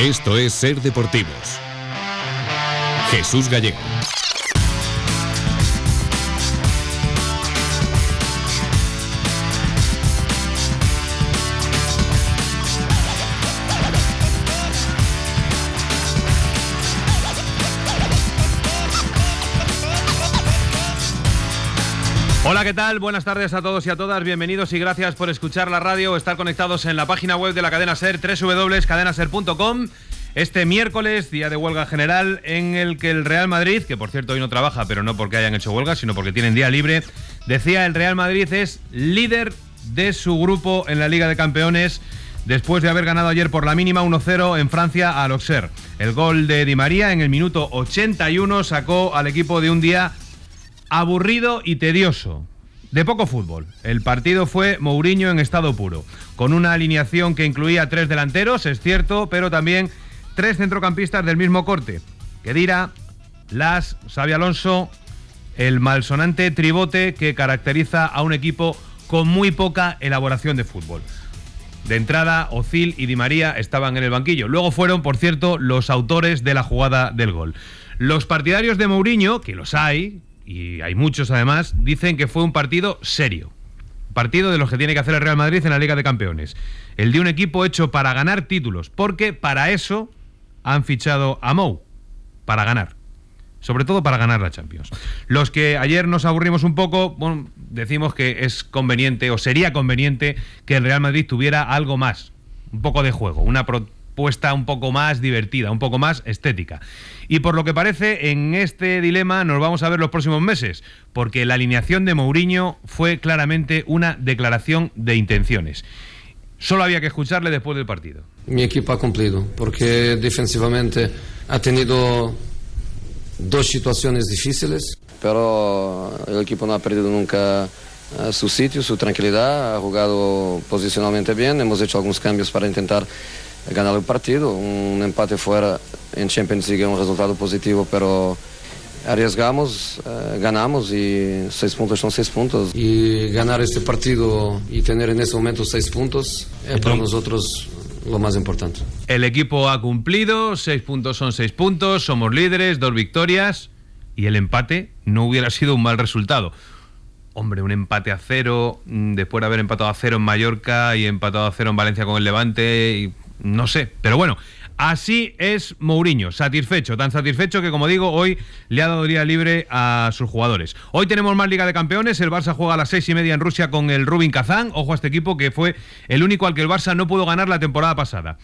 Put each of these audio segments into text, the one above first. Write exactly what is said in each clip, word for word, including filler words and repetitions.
Esto es Ser Deportivos. Jesús Gallego. Hola, ¿qué tal? Buenas tardes a todos y a todas, bienvenidos y gracias por escuchar la radio o estar conectados en la página web de la cadena SER, doble u doble u doble u punto cadena ser punto com. Este miércoles, día de huelga general, en el que el Real Madrid, que por cierto hoy no trabaja, pero no porque hayan hecho huelga, sino porque tienen día libre, decía el Real Madrid es líder de su grupo en la Liga de Campeones, después de haber ganado ayer por la mínima uno cero en Francia al Auxerre. El gol de Di María en el minuto ochenta y uno sacó al equipo de un día aburrido y tedioso, de poco fútbol. El partido fue Mourinho en estado puro, con una alineación que incluía tres delanteros, es cierto, pero también tres centrocampistas del mismo corte: Khedira, Las, Xabi Alonso, el malsonante tribote que caracteriza a un equipo con muy poca elaboración de fútbol. De entrada, Özil y Di María estaban en el banquillo. Luego fueron, por cierto, los autores de la jugada del gol. Los partidarios de Mourinho, que los hay, y hay muchos además, dicen que fue un partido serio. Partido de los que tiene que hacer el Real Madrid en la Liga de Campeones. El de un equipo hecho para ganar títulos, porque para eso han fichado a Mou, para ganar. Sobre todo para ganar la Champions. Los que ayer nos aburrimos un poco, bueno, decimos que es conveniente, o sería conveniente, que el Real Madrid tuviera algo más, un poco de juego, una propuesta un poco más divertida, un poco más estética. Y por lo que parece, en este dilema nos vamos a ver los próximos meses, porque la alineación de Mourinho fue claramente una declaración de intenciones. Solo había que escucharle después del partido. Mi equipo ha cumplido, porque defensivamente ha tenido dos situaciones difíciles, pero el equipo no ha perdido nunca su sitio, su tranquilidad, ha jugado posicionalmente bien, hemos hecho algunos cambios para intentar ganar el partido. Un empate fuera en Champions League es un resultado positivo, pero arriesgamos, eh, ganamos y seis puntos son seis puntos. Y ganar este partido y tener en ese momento seis puntos es para nosotros lo más importante. El equipo ha cumplido, seis puntos son seis puntos, somos líderes, dos victorias, y el empate no hubiera sido un mal resultado. Hombre, un empate a cero, después de haber empatado a cero en Mallorca y empatado a cero en Valencia con el Levante, y no sé, pero bueno, así es Mourinho, satisfecho, tan satisfecho que, como digo, hoy le ha dado día libre a sus jugadores. Hoy tenemos más Liga de Campeones, el Barça juega a las seis y media en Rusia con el Rubin Kazán. Ojo a este equipo, que fue el único al que el Barça no pudo ganar la temporada pasada.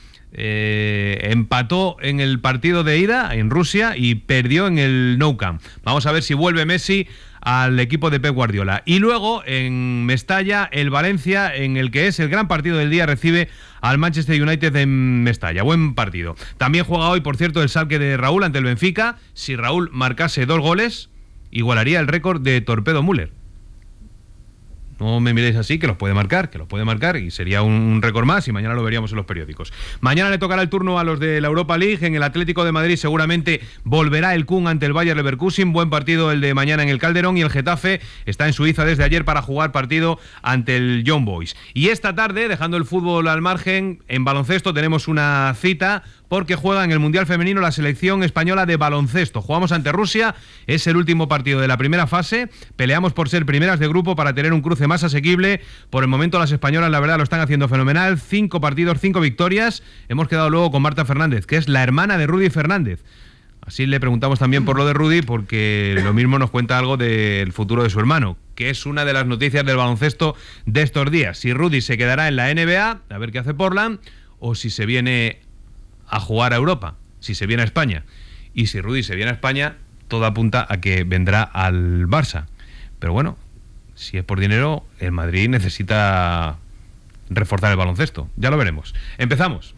Eh, empató en el partido de ida en Rusia y perdió en el Nou Camp. Vamos a ver si vuelve Messi al equipo de Pep Guardiola. Y luego en Mestalla, el Valencia, en el que es el gran partido del día, recibe al Manchester United en Mestalla. Buen partido. También juega hoy, por cierto, el Schalke de Raúl ante el Benfica. Si Raúl marcase dos goles, igualaría el récord de Torpedo Müller. No me miréis así, que los puede marcar, que los puede marcar y sería un récord más, y mañana lo veríamos en los periódicos. Mañana le tocará el turno a los de la Europa League. En el Atlético de Madrid seguramente volverá el Kun ante el Bayer Leverkusen. Buen partido el de mañana en el Calderón, y el Getafe está en Suiza desde ayer para jugar partido ante el Young Boys. Y esta tarde, dejando el fútbol al margen, en baloncesto tenemos una cita, porque juega en el Mundial Femenino la selección española de baloncesto. Jugamos ante Rusia, es el último partido de la primera fase, peleamos por ser primeras de grupo para tener un cruce más asequible. Por el momento las españolas, la verdad, lo están haciendo fenomenal, cinco partidos, cinco victorias. Hemos quedado luego con Marta Fernández, que es la hermana de Rudy Fernández. Así le preguntamos también por lo de Rudy, porque lo mismo nos cuenta algo del futuro de su hermano, que es una de las noticias del baloncesto de estos días. Si Rudy se quedará en la N B A, a ver qué hace Portland, o si se viene a jugar a Europa, si se viene a España. Y si Rudy se viene a España, todo apunta a que vendrá al Barça. Pero bueno, si es por dinero, el Madrid necesita reforzar el baloncesto. Ya lo veremos. Empezamos.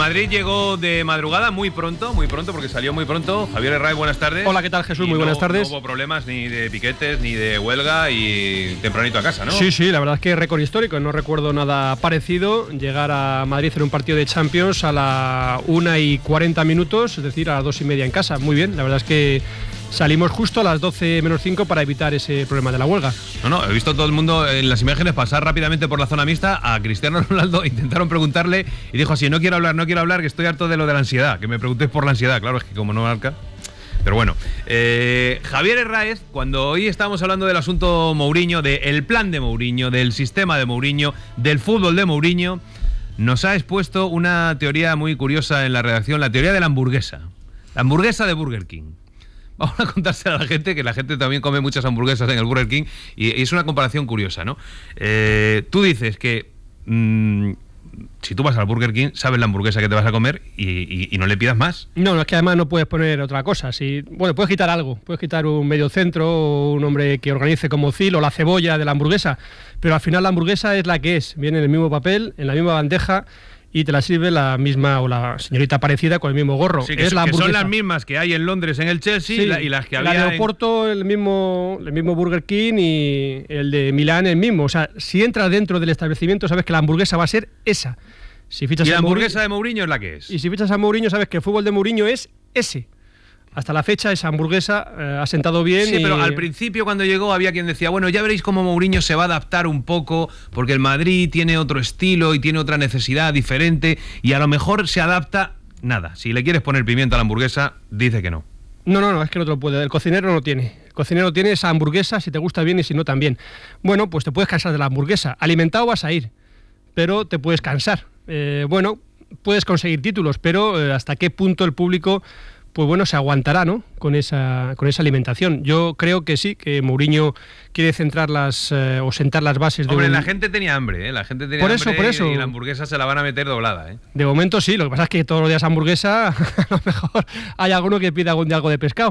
Madrid llegó de madrugada muy pronto, muy pronto, porque salió muy pronto. Javier Herray, buenas tardes. Hola, ¿qué tal, Jesús? Y muy no, buenas tardes. No hubo problemas ni de piquetes, ni de huelga y tempranito a casa, ¿no? Sí, sí, la verdad es que récord histórico. No recuerdo nada parecido. Llegar a Madrid en un partido de Champions a la una y cuarenta minutos, es decir, a las dos y media en casa. Muy bien, la verdad es que salimos justo a las doce menos cinco para evitar ese problema de la huelga. No, no, he visto todo el mundo en las imágenes pasar rápidamente por la zona mixta. A Cristiano Ronaldo intentaron preguntarle y dijo así: no quiero hablar, no quiero hablar, que estoy harto de lo de la ansiedad, que me preguntéis por la ansiedad. Claro, es que como no marca. Pero bueno, eh, Javier Herráez, cuando hoy estábamos hablando del asunto Mourinho, del plan de Mourinho, del sistema de Mourinho, del fútbol de Mourinho, nos ha expuesto una teoría muy curiosa en la redacción, la teoría de la hamburguesa. La hamburguesa de Burger King. Vamos a contársela a la gente, que la gente también come muchas hamburguesas en el Burger King, y es una comparación curiosa, ¿no? Eh, tú dices que mmm, si tú vas al Burger King, sabes la hamburguesa que te vas a comer y, y, y no le pidas más. No, no, es que además no puedes poner otra cosa. Si, bueno, puedes quitar algo, puedes quitar un medio centro, o un hombre que organice como Cil, o la cebolla de la hamburguesa, pero al final la hamburguesa es la que es, viene en el mismo papel, en la misma bandeja, y te la sirve la misma o la señorita parecida con el mismo gorro. Sí, que, es son, la que son hamburguesa. las mismas que hay en Londres en el Chelsea, sí, y, la, y las que había el aeropuerto en... el mismo el mismo Burger King, y el de Milán el mismo. O sea, si entras dentro del establecimiento sabes que la hamburguesa va a ser esa. Si fichas y la a hamburguesa Mourinho, de Mourinho es la que es. Y si fichas a Mourinho sabes que el fútbol de Mourinho es ese. Hasta la fecha esa hamburguesa eh, ha sentado bien. Sí, y... pero al principio cuando llegó había quien decía, bueno, ya veréis cómo Mourinho se va a adaptar un poco, porque el Madrid tiene otro estilo y tiene otra necesidad diferente, y a lo mejor se adapta. Nada, si le quieres poner pimienta a la hamburguesa, dice que no. No, no, no, es que no te lo puede. El cocinero no tiene. El cocinero tiene esa hamburguesa, si te gusta bien y si no también. Bueno, pues te puedes cansar de la hamburguesa. Alimentado vas a ir, pero te puedes cansar. Eh, bueno, puedes conseguir títulos, pero eh, hasta qué punto el público, pues bueno, se aguantará, ¿no? Con esa, con esa alimentación. Yo creo que sí, que Mourinho quiere centrar las eh, o sentar las bases de. Hombre, un... la gente tenía hambre, ¿eh? La gente tenía por hambre eso, por eso. Y la hamburguesa se la van a meter doblada, ¿eh? De momento sí, lo que pasa es que todos los días hamburguesa, a lo mejor hay alguno que pida algún día algo de pescado.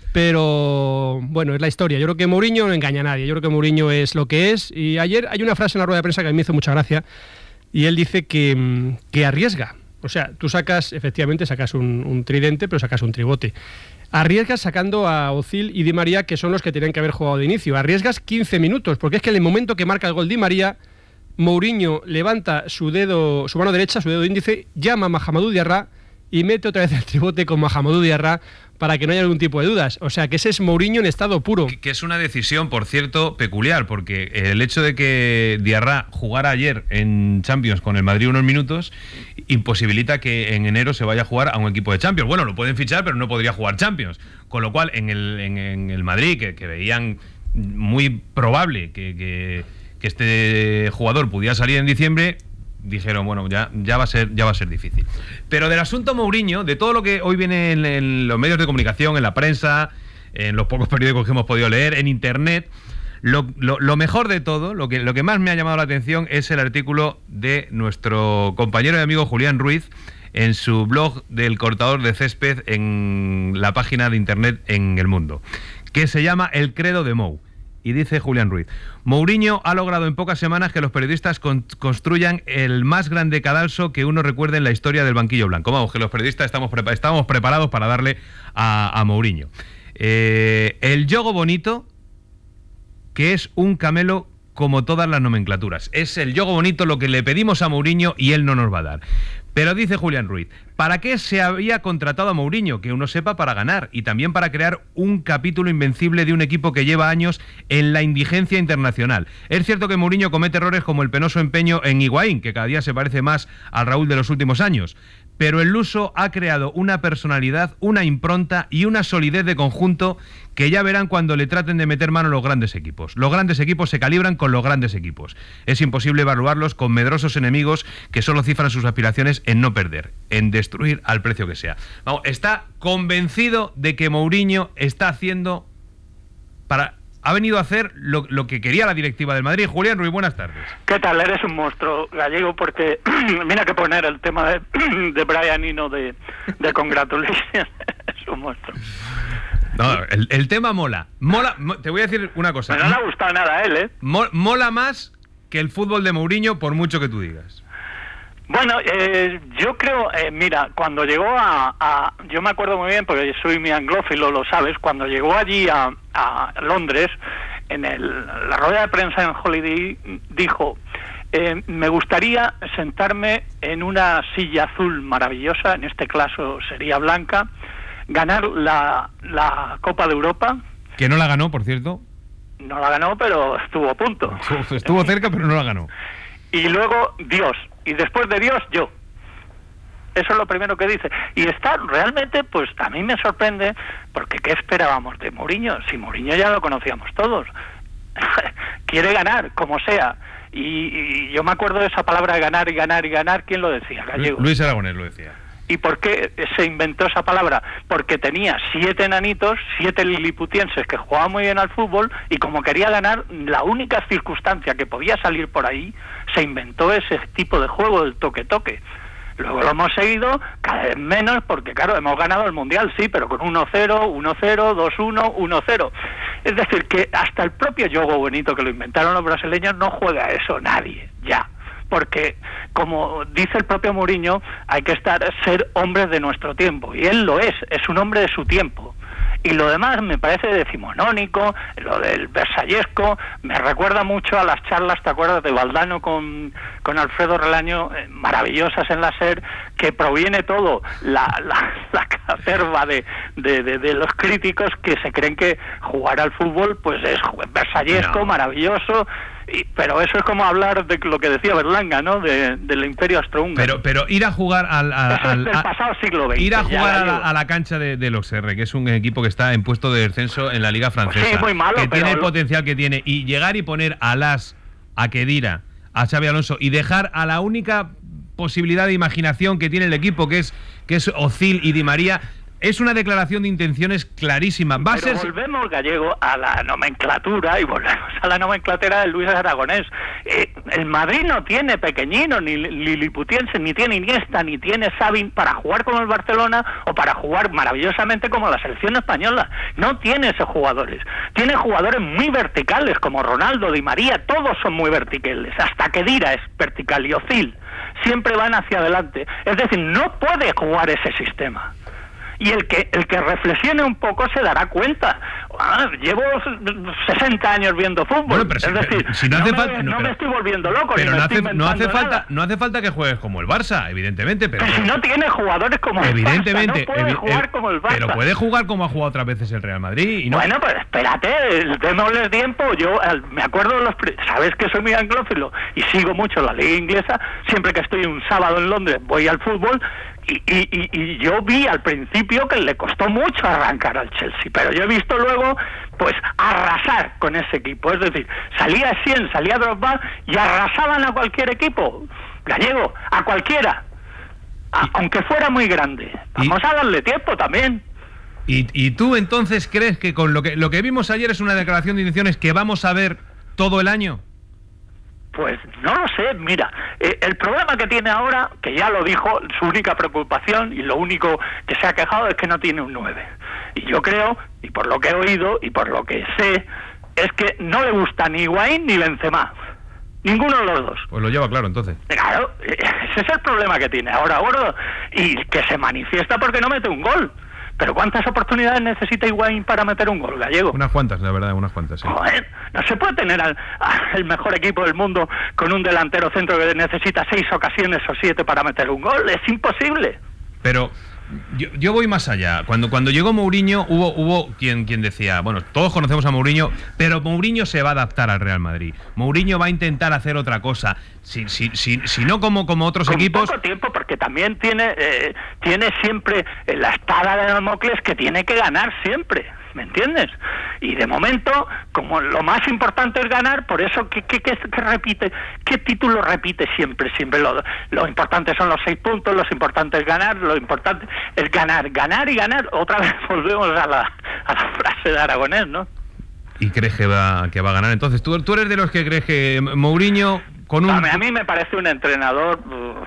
Pero bueno, es la historia. Yo creo que Mourinho no engaña a nadie. Yo creo que Mourinho es lo que es. Y ayer hay una frase en la rueda de prensa que a mí me hizo mucha gracia. Y él dice que, que arriesga. O sea, tú sacas, efectivamente, sacas un, un tridente, pero sacas un tribote. Arriesgas sacando a Ozil y Di María, que son los que tenían que haber jugado de inicio. Arriesgas quince minutos, porque es que en el momento que marca el gol Di María, Mourinho levanta su dedo, su mano derecha, su dedo índice, llama a Mahamadou Diarra y mete otra vez el tribote con Mahamadou Diarra para que no haya ningún tipo de dudas. O sea, que ese es Mourinho en estado puro. Que, que es una decisión, por cierto, peculiar, porque el hecho de que Diarra jugara ayer en Champions con el Madrid unos minutos imposibilita que en enero se vaya a jugar a un equipo de Champions. Bueno, lo pueden fichar, pero no podría jugar Champions. Con lo cual, en el, en, en el Madrid, que, que veían muy probable que, que, que este jugador pudiera salir en diciembre, dijeron, bueno, ya, ya va a ser, ya va a ser difícil. Pero del asunto Mourinho, de todo lo que hoy viene en, en los medios de comunicación, en la prensa, en los pocos periódicos que hemos podido leer, en internet, lo, lo, lo mejor de todo, lo que, lo que más me ha llamado la atención es el artículo de nuestro compañero y amigo Julián Ruiz en su blog del cortador de césped en la página de internet En el Mundo, que se llama El Credo de Mou. Y dice Julián Ruiz: Mourinho ha logrado en pocas semanas que los periodistas con, construyan el más grande cadalso que uno recuerde en la historia del banquillo blanco. Vamos, que los periodistas estamos, prepa- estamos preparados para darle a, a Mourinho. Eh, el yogo bonito, que es un camelo como todas las nomenclaturas. Es el yogo bonito lo que le pedimos a Mourinho y él no nos va a dar. Pero dice Julián Ruiz, ¿para qué se había contratado a Mourinho? Que uno sepa, para ganar y también para crear un capítulo invencible de un equipo que lleva años en la indigencia internacional. Es cierto que Mourinho comete errores como el penoso empeño en Higuaín, que cada día se parece más al Raúl de los últimos años. Pero el luso ha creado una personalidad, una impronta y una solidez de conjunto que ya verán cuando le traten de meter mano a los grandes equipos. Los grandes equipos se calibran con los grandes equipos. Es imposible evaluarlos con medrosos enemigos que solo cifran sus aspiraciones en no perder, en destruir al precio que sea. Vamos, está convencido de que Mourinho está haciendo para... Ha venido a hacer lo, lo que quería la directiva del Madrid. Julián Ruiz, buenas tardes. ¿Qué tal? Eres un monstruo gallego porque mira que poner el tema de, de Brian Eno de, de Congratulations. Es un monstruo. No, el, el tema mola. Mola. Te voy a decir una cosa. Pero no le ha gustado nada a él, ¿eh? Mola más que el fútbol de Mourinho, por mucho que tú digas. Bueno, eh, yo creo, eh, mira, cuando llegó a, a... Yo me acuerdo muy bien, porque soy mi anglófilo, lo sabes, cuando llegó allí a, a Londres, en el, la rueda de prensa en Holiday, dijo, eh, me gustaría sentarme en una silla azul maravillosa, en este caso sería blanca, ganar la, la Copa de Europa. Que no la ganó, por cierto. No la ganó, pero estuvo a punto. Estuvo cerca, pero no la ganó. Y luego Dios, y después de Dios, yo. Eso es lo primero que dice. Y está realmente, pues a mí me sorprende, porque ¿qué esperábamos de Mourinho? Si Mourinho ya lo conocíamos todos. Quiere ganar, como sea. Y, y yo me acuerdo de esa palabra ganar y ganar y ganar, ¿quién lo decía? Gallego. Luis Aragonés lo decía. ¿Y por qué se inventó esa palabra? Porque tenía siete enanitos, siete liliputienses que jugaban muy bien al fútbol, y como quería ganar, la única circunstancia que podía salir por ahí, se inventó ese tipo de juego del toque-toque. Luego lo hemos seguido cada vez menos, porque claro, hemos ganado el Mundial, sí, pero con uno cero, uno cero, dos uno, uno cero. Es decir, que hasta el propio Jogo Bonito, que lo inventaron los brasileños, no juega a eso nadie, ya. Porque, como dice el propio Mourinho, hay que estar ser hombres de nuestro tiempo, y él lo es, es un hombre de su tiempo. Y lo demás me parece decimonónico, lo del versallesco, me recuerda mucho a las charlas, ¿te acuerdas?, de Valdano con, con Alfredo Relaño, eh, maravillosas en la SER, que proviene todo, la, la, la cacerva de, de, de, de los críticos que se creen que jugar al fútbol pues es versallesco, no. maravilloso. Y, pero eso es como hablar de lo que decía Berlanga, ¿no? De, del Imperio Austrohúngaro. Pero, pero ir a jugar al, al, eso es del al pasado siglo veinte. Ir a jugar a la, digo. a la cancha de, del Auxerre, que es un equipo que está en puesto de descenso en la Liga Francesa, sí, muy malo, que pero tiene el lo... potencial que tiene, y llegar y poner a Las, a Khedira, a Xabi Alonso, y dejar a la única posibilidad de imaginación que tiene el equipo, que es que es Özil y Di María. Es una declaración de intenciones clarísima. Va Pero a ser... volvemos, Gallego, a la nomenclatura, y volvemos a la nomenclatura de Luis Aragonés. Eh, el Madrid no tiene pequeñino, ni liliputiense, ni tiene Iniesta, ni tiene Xavi para jugar como el Barcelona, o para jugar maravillosamente como la selección española. No tiene esos jugadores. Tiene jugadores muy verticales, como Ronaldo, Di María, todos son muy verticales. Hasta Khedira es vertical, y Özil. Siempre van hacia adelante. Es decir, no puede jugar ese sistema. Y el que el que reflexione un poco se dará cuenta. Ah, llevo sesenta años viendo fútbol. Bueno, pero es decir, si no, no, hace me, falta, no pero, me estoy volviendo loco. Pero ni no, me hace, estoy no hace falta nada. no hace falta que juegues como el Barça, evidentemente. Pero, pero si no tiene jugadores como evidentemente, el Barça, no puede evi jugar evi como el Barça. Pero puede jugar como ha jugado otras veces el Real Madrid. Y no... Bueno, pues espérate, démosle tiempo. Yo el, me acuerdo de los... Sabes que soy muy anglófilo y sigo mucho la liga inglesa. Siempre que estoy un sábado en Londres voy al fútbol. Y, y, y, y yo vi al principio que le costó mucho arrancar al Chelsea, pero yo he visto luego pues arrasar con ese equipo, es decir, salía cien, salía Drogba y arrasaban a cualquier equipo, Gallego, a cualquiera, a, y, aunque fuera muy grande. Vamos y, a darle tiempo también. Y, y tú entonces crees que con lo que lo que vimos ayer es una declaración de intenciones que vamos a ver todo el año? Pues no lo sé, mira, eh, el problema que tiene ahora, que ya lo dijo, su única preocupación y lo único que se ha quejado es que no tiene un nueve. Y yo creo, y por lo que he oído y por lo que sé, es que no le gusta ni Higuaín ni Benzema. Ninguno de los dos. Pues lo lleva claro, entonces. Claro, ese es el problema que tiene ahora, gordo, y que se manifiesta porque no mete un gol. Pero ¿cuántas oportunidades necesita Higuaín para meter un gol, Gallego? Unas cuantas, la verdad, unas cuantas, sí. Joder, no se puede tener al, al mejor equipo del mundo con un delantero centro que necesita seis ocasiones o siete para meter un gol. Es imposible. Pero yo, yo voy más allá. Cuando, cuando llegó Mourinho, hubo, hubo quien, quien decía, bueno, todos conocemos a Mourinho, pero Mourinho se va a adaptar al Real Madrid. Mourinho va a intentar hacer otra cosa. Si, si, si, si no como, como otros Con equipos... poco tiempo, porque también tiene, eh, tiene siempre la espada de Damocles que tiene que ganar siempre. ¿Me entiendes? Y de momento, como lo más importante es ganar, por eso, ¿qué, qué, qué, qué repite? ¿Qué título repite siempre? Siempre lo, lo importante son los seis puntos, lo importante es ganar, lo importante es ganar, ganar y ganar. Otra vez volvemos a la, a la frase de Aragonés, ¿no? ¿Y crees que va, que va a ganar? Entonces, ¿tú, tú eres de los que crees que Mourinho con un... A mí, a mí me parece un entrenador uh,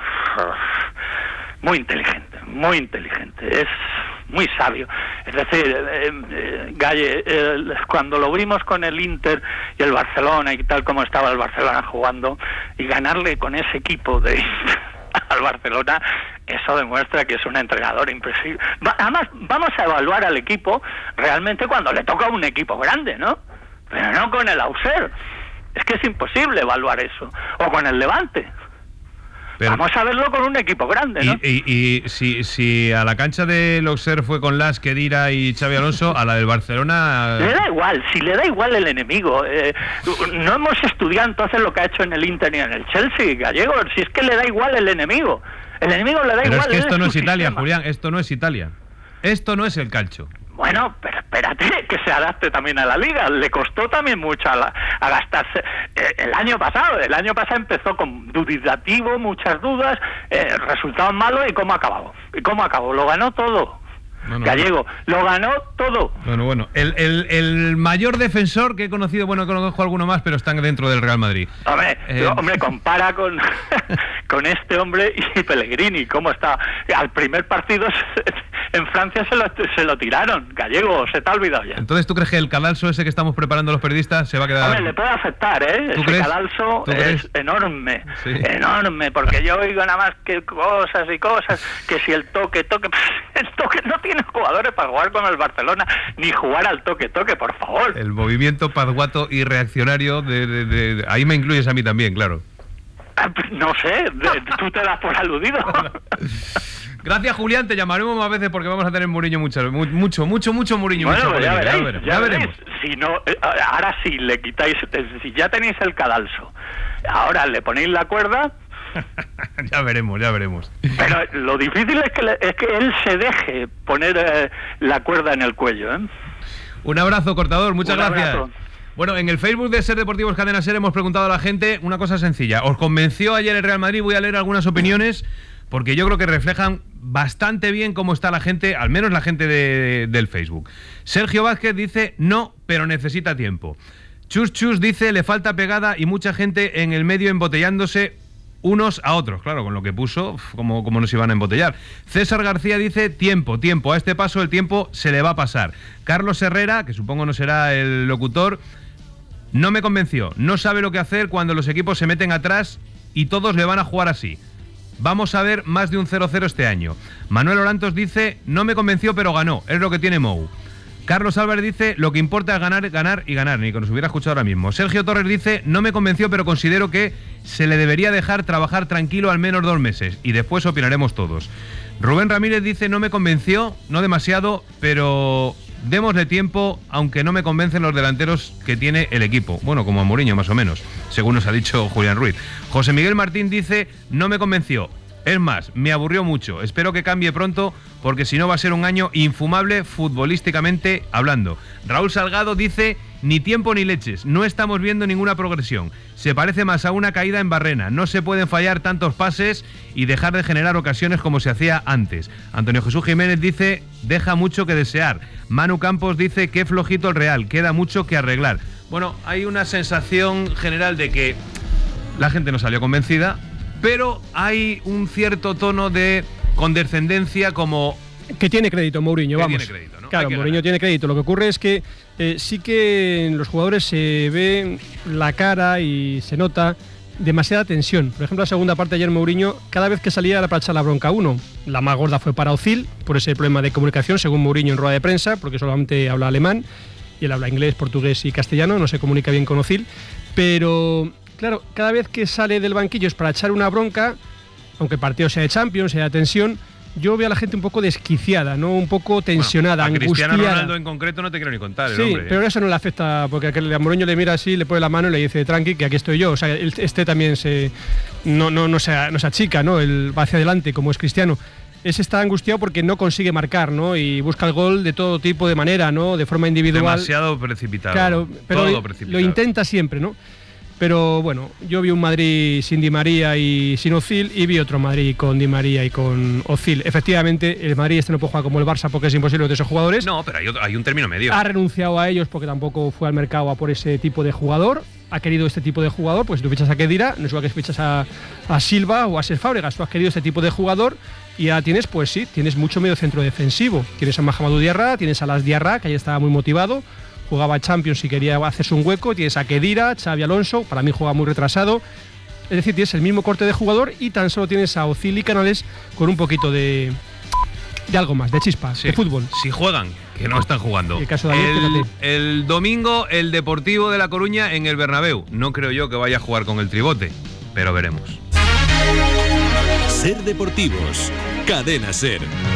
muy inteligente, muy inteligente. Es... muy sabio. Es decir, eh, eh, Galle, eh, cuando lo vimos con el Inter y el Barcelona y tal como estaba el Barcelona jugando, y ganarle con ese equipo de al Barcelona, eso demuestra que es un entrenador impresible. Va, además, vamos a evaluar al equipo realmente cuando le toca a un equipo grande, ¿no? Pero no con el Auxerre. Es que es imposible evaluar eso. O con el Levante. Pero, vamos a verlo con un equipo grande, ¿no? Y, y, y si, si a la cancha del Auxerre fue con Las, Khedira y Xabi Alonso, a la del Barcelona... Le da igual, si le da igual el enemigo. Eh, no hemos estudiado entonces lo que ha hecho en el Inter y en el Chelsea, Gallego. Si es que le da igual el enemigo. El enemigo le da Pero igual. Pero es que esto no es Italia, sistema. Julián, esto no es Italia. Esto no es el calcio. Bueno, pero espérate que se adapte también a la liga. Le costó también mucho a, la, a gastarse. Eh, el año pasado, el año pasado empezó con duditativo, muchas dudas, eh, resultados malos. ¿Y cómo acabó? ¿Y cómo acabó? Lo ganó todo. No, no, Gallego, no. Lo ganó todo. Bueno, bueno, el, el, el mayor defensor que he conocido, bueno, conozco alguno más, pero están dentro del Real Madrid. Hombre, eh, hombre compara con, con este hombre y Pellegrini, ¿cómo está? Al primer partido en Francia se lo, se lo tiraron, Gallego, se te ha olvidado ya. Entonces, ¿tú crees que el cadalso ese que estamos preparando los periodistas se va a quedar...? Hombre, le puede afectar, ¿eh? Ese crees? cadalso es crees? enorme, sí. enorme, porque yo oigo nada más que cosas y cosas, que si el toque, toque, el toque no tiene jugadores para jugar con el Barcelona, ni jugar al toque, toque, por favor. El movimiento pazguato y reaccionario, de, de, de, de ahí me incluyes a mí también, claro. No sé, de, tú te das por aludido. Gracias, Julián, te llamaremos más veces porque vamos a tener Mourinho mucho, mucho, mucho, mucho Mourinho. Bueno, mucho ya, veréis, ya, veremos, ya, ya veréis. veremos. Si no, ahora sí le quitáis, si ya tenéis el cadalso, ahora le ponéis la cuerda. Ya veremos, ya veremos. Pero lo difícil es que, le, es que él se deje poner eh, la cuerda en el cuello, ¿eh? Un abrazo, Cortador, muchas Un gracias. abrazo. Bueno, en el Facebook de Ser Deportivos Cadena Ser hemos preguntado a la gente una cosa sencilla. ¿Os convenció ayer el Real Madrid? Voy a leer algunas opiniones porque yo creo que reflejan bastante bien cómo está la gente, al menos la gente de, del Facebook. Sergio Vázquez dice no, pero necesita tiempo. Chus Chus dice le falta pegada y mucha gente en el medio embotellándose unos a otros, claro, con lo que puso, como, como nos iban a embotellar. César García dice, tiempo, tiempo, a este paso el tiempo se le va a pasar. Carlos Herrera, que supongo no será el locutor, no me convenció, no sabe lo que hacer cuando los equipos se meten atrás y todos le van a jugar así. Vamos a ver más de un cero cero este año. Manuel Orantos dice, no me convenció pero ganó, es lo que tiene Mou. Carlos Álvarez dice, lo que importa es ganar, ganar y ganar, ni que nos hubiera escuchado ahora mismo. Sergio Torres dice, no me convenció, pero considero que se le debería dejar trabajar tranquilo al menos dos meses, y después opinaremos todos. Rubén Ramírez dice, no me convenció, no demasiado, pero démosle tiempo, aunque no me convencen los delanteros que tiene el equipo. Bueno, como a Mourinho más o menos, según nos ha dicho Julián Ruiz. José Miguel Martín dice, no me convenció. Es más, me aburrió mucho. Espero que cambie pronto, porque si no va a ser un año infumable futbolísticamente hablando. Raúl Salgado dice, ni tiempo ni leches, no estamos viendo ninguna progresión. Se parece más a una caída en barrena. No se pueden fallar tantos pases y dejar de generar ocasiones como se hacía antes. Antonio Jesús Jiménez dice, deja mucho que desear. Manu Campos dice, qué flojito el Real, queda mucho que arreglar. Bueno, hay una sensación general de que la gente no salió convencida, pero hay un cierto tono de condescendencia como... Que tiene crédito Mourinho, vamos. Tiene crédito, ¿no? Claro, Mourinho tiene crédito. Lo que ocurre es que eh, sí que en los jugadores se ve la cara y se nota demasiada tensión. Por ejemplo, la segunda parte ayer Mourinho, cada vez que salía era para echar la bronca a uno. La más gorda fue para Özil, por ese problema de comunicación, según Mourinho en rueda de prensa, porque solamente habla alemán y él habla inglés, portugués y castellano, no se comunica bien con Özil. Pero... claro, cada vez que sale del banquillo es para echar una bronca, aunque el partido sea de Champions, sea de tensión, yo veo a la gente un poco desquiciada, ¿no? Un poco tensionada, bueno, a angustiada. Cristiano Ronaldo en concreto no te quiero ni contar, el sí, hombre. pero eso no le afecta, porque a Mourinho le mira así, le pone la mano y le dice, tranqui, que aquí estoy yo. O sea, este también se no, no, no, se, no se achica, ¿no? Él va hacia adelante, como es Cristiano. Ese está angustiado porque no consigue marcar, ¿no? Y busca el gol de todo tipo de manera, ¿no? De forma individual. Demasiado precipitado. Claro, pero todo precipitado. Lo intenta siempre, ¿no? Pero bueno, yo vi un Madrid sin Di María y sin Özil y vi otro Madrid con Di María y con Özil. Efectivamente, el Madrid este no puede jugar como el Barça porque es imposible de esos jugadores. No, pero hay, otro, hay un término medio. Ha renunciado a ellos porque tampoco fue al mercado a por ese tipo de jugador. Ha querido este tipo de jugador, pues si tú fichas a Khedira, no es igual que fichas a, a Silva o a Cesc Fábregas. Tú has querido este tipo de jugador y ya tienes, pues sí, tienes mucho medio centro defensivo. Tienes a Mahamadou Diarra, tienes a Las Diarra, que ahí estaba muy motivado. Jugaba Champions y quería hacerse un hueco. Tienes a Khedira, Xabi Alonso, para mí juega muy retrasado. Es decir, tienes el mismo corte de jugador y tan solo tienes a Özil y Canales con un poquito de, de algo más, de chispas, Sí. de fútbol. Si juegan, que no están jugando. El caso de ayer, el, fíjate. el domingo, el Deportivo de La Coruña en el Bernabéu. No creo yo que vaya a jugar con el tribote, pero veremos. Ser Deportivos, Cadena Ser.